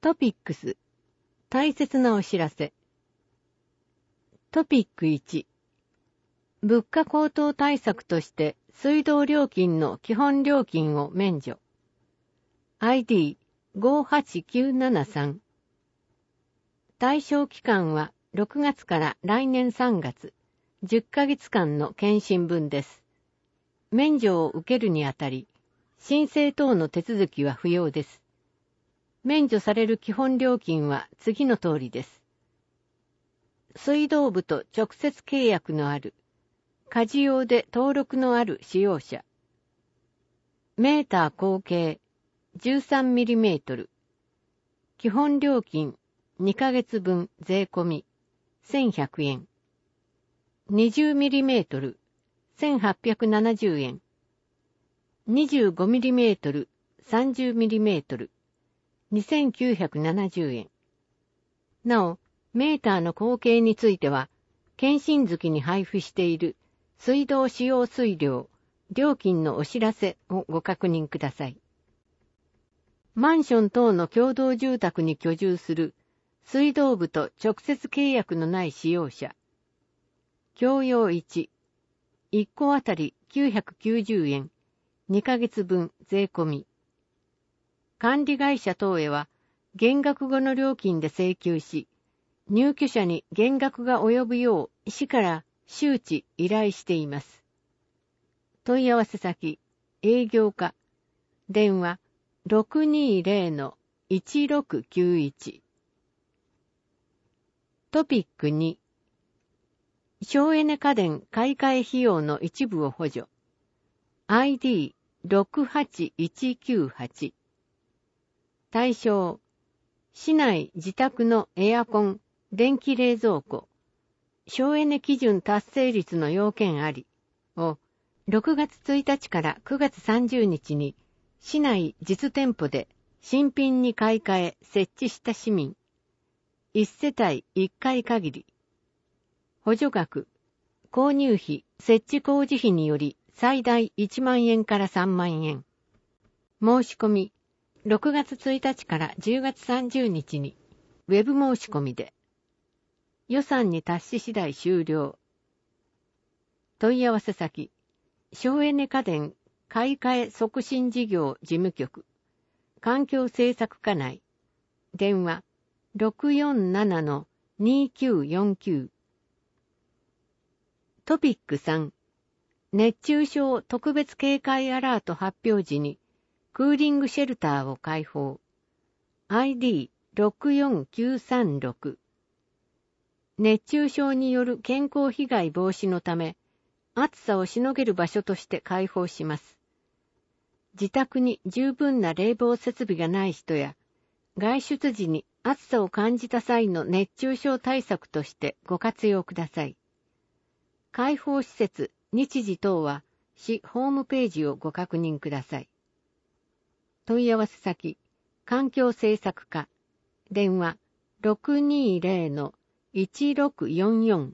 トピックス、大切なお知らせ。トピック1、物価高騰対策として水道料金の基本料金を免除。ID58973。対象期間は6月から来年3月、10ヶ月間の検針分です。免除を受けるにあたり、申請等の手続きは不要です。免除される基本料金は次の通りです。水道部と直接契約のある、家事用で登録のある使用者。メーター合計 13mm。基本料金2ヶ月分税込み1100円。20mm 1870円。25mm 30mm2970円。なお、メーターの合計については、検針月に配布している水道使用水量、料金のお知らせをご確認ください。マンション等の共同住宅に居住する水道部と直接契約のない使用者。共用1、1個あたり990円、2ヶ月分税込み。管理会社等へは、減額後の料金で請求し、入居者に減額が及ぶよう、市から周知依頼しています。問い合わせ先、営業課、電話、620-1691。トピック2、省エネ家電買い替え費用の一部を補助。ID68198。対象、市内自宅のエアコン、電気冷蔵庫、省エネ基準達成率の要件ありを6月1日から9月30日に市内実店舗で新品に買い替え設置した市民、1世帯1回限り。補助額、購入費、設置工事費により最大1万円から3万円。申し込み、6月1日から10月30日に、ウェブ申し込みで。予算に達し次第終了。問い合わせ先、省エネ家電買い替え促進事業事務局、環境政策課内、電話 647-2949。トピック3、熱中症特別警戒アラート発表時に、クーリングシェルターを開放。ID64936。熱中症による健康被害防止のため、暑さをしのげる場所として開放します。自宅に十分な冷房設備がない人や、外出時に暑さを感じた際の熱中症対策としてご活用ください。開放施設、日時等は、市ホームページをご確認ください。問い合わせ先、環境政策課、電話 620-1644。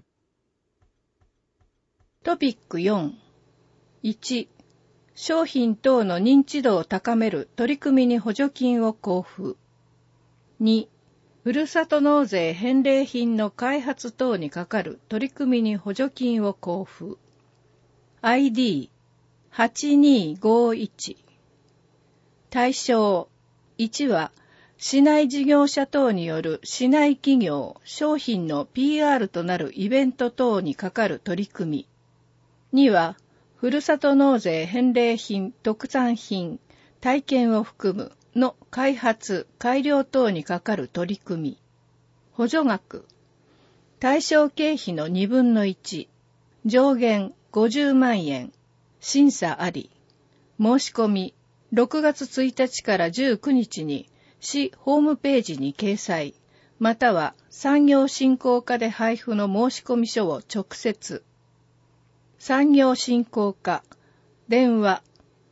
トピック4、1、商品等の認知度を高める取り組みに補助金を交付。2、ふるさと納税返礼品の開発等にかかる取り組みに補助金を交付。ID8251。対象、1は、市内事業者等による市内企業、商品の PR となるイベント等にかかる取り組み。2は、ふるさと納税返礼品、特産品、体験を含むの開発、改良等にかかる取り組み。補助額、対象経費の2分の1、上限50万円、審査あり。申し込み、6月1日から19日に市ホームページに掲載、または産業振興課で配布の申し込み書を直接。産業振興課、電話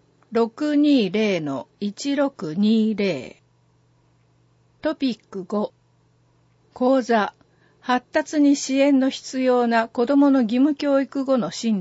620-1620。トピック5、講座、発達に支援の必要な子どもの義務教育後の進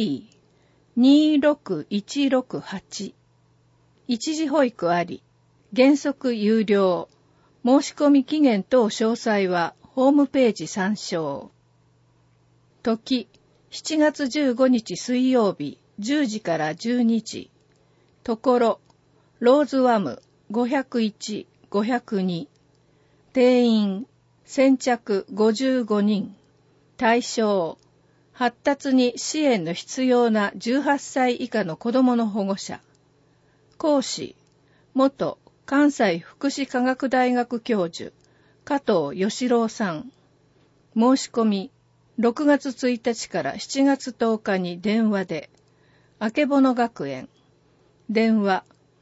路。ID26168。一時保育あり、 原則有料。申し込み期限等詳細はホームページ参照。時、7月15日水曜日10時から12時。ところ、ローズワム501、502。定員、先着55人。対象、発達に支援の必要な18歳以下の子どもの保護者。講師、元関西福祉科学大学教授、加藤義郎さん。申し込み、6月1日から7月10日に電話で、あけぼの学園。電話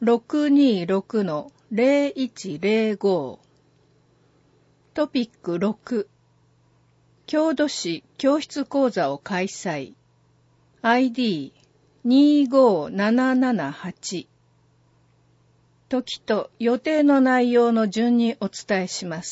626-0105。トピック6。郷土史教室講座を開催。ID25778。時と予定の内容の順にお伝えします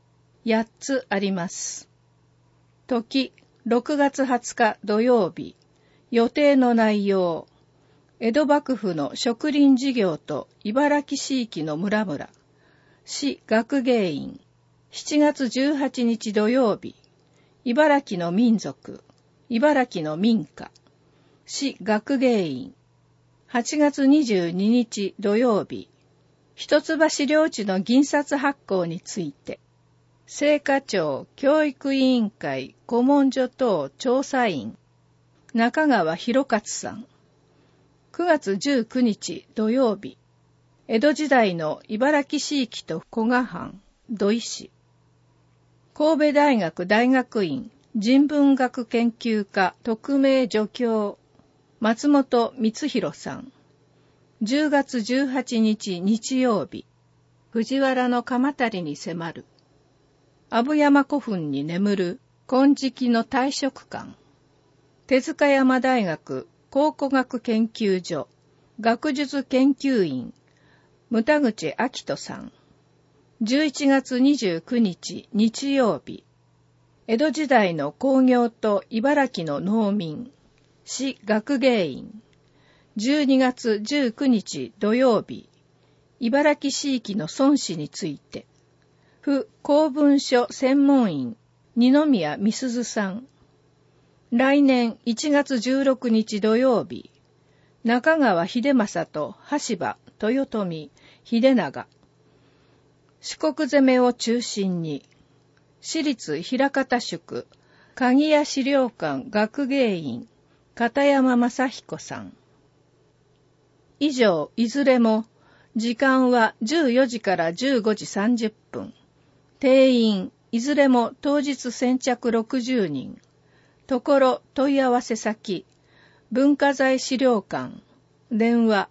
。8つあります。時、6月20日土曜日。予定の内容。江戸幕府の植林事業と茨城市域の村々。市学芸員。7月18日土曜日。茨城の民族。茨城の民家。市学芸員。8月22日土曜日。一橋領地の銀札発行について。青果庁教育委員会古文書等調査員。中川博勝さん。9月19日土曜日。江戸時代の茨城市域と古河藩、土井市。神戸大学大学院人文学研究科特命助教、松本光弘さん。10月18日日曜日。藤原の鎌足に迫る。阿武山古墳に眠る金色の大食館。手塚山大学考古学研究所学術研究員牟田口明人さん。11月29日日曜日。江戸時代の工業と茨城の農民市学芸員。12月19日土曜日。茨城市域の孫子について。府公文書専門員二宮美鈴さん。来年1月16日土曜日。中川秀政と羽柴豊臣秀長。四国攻めを中心に。私立枚方宿鍵屋資料館学芸員片山正彦さん。以上いずれも時間は14時から15時30分。定員いずれも当日先着60人。ところ問い合わせ先文化財資料館電話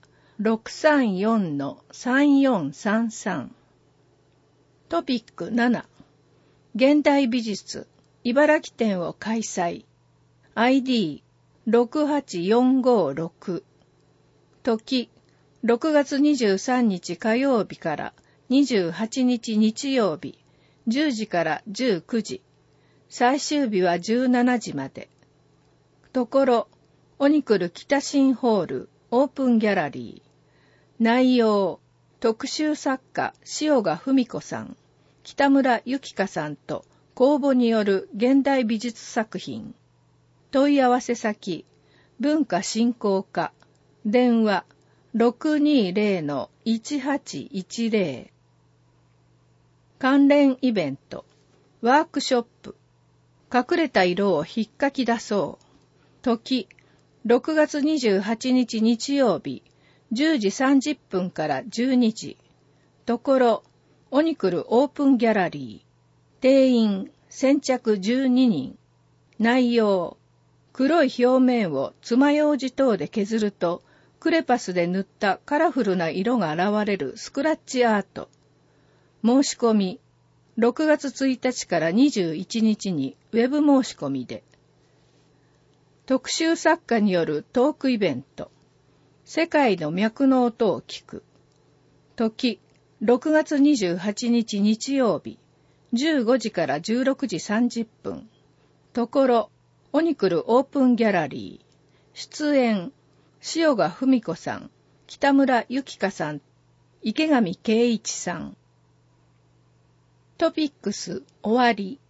634-3433。トピック7。現代美術茨城展を開催。ID68456。時、6月23日火曜日から28日日曜日、10時から19時。最終日は17時まで。ところ、オニクル北新ホールオープンギャラリー。内容、特集作家塩賀文子さん、北村由紀香さんと公募による現代美術作品。問い合わせ先、文化振興課、電話 620-1810。関連イベント、ワークショップ、隠れた色を引っかき出そう。時、6月28日日曜日、10時30分から12時。ところ、オニクルオープンギャラリー。定員、先着12人。内容、黒い表面を爪楊枝等で削ると、クレパスで塗ったカラフルな色が現れるスクラッチアート。申し込み、6月1日から21日にウェブ申し込みで。特集作家によるトークイベント。世界の脈の音を聞く。時、6月28日日曜日、15時から16時30分。ところ、オニクルオープンギャラリー。出演、塩賀文子さん、北村由紀香さん、 池上圭一さん。トピックス終わり。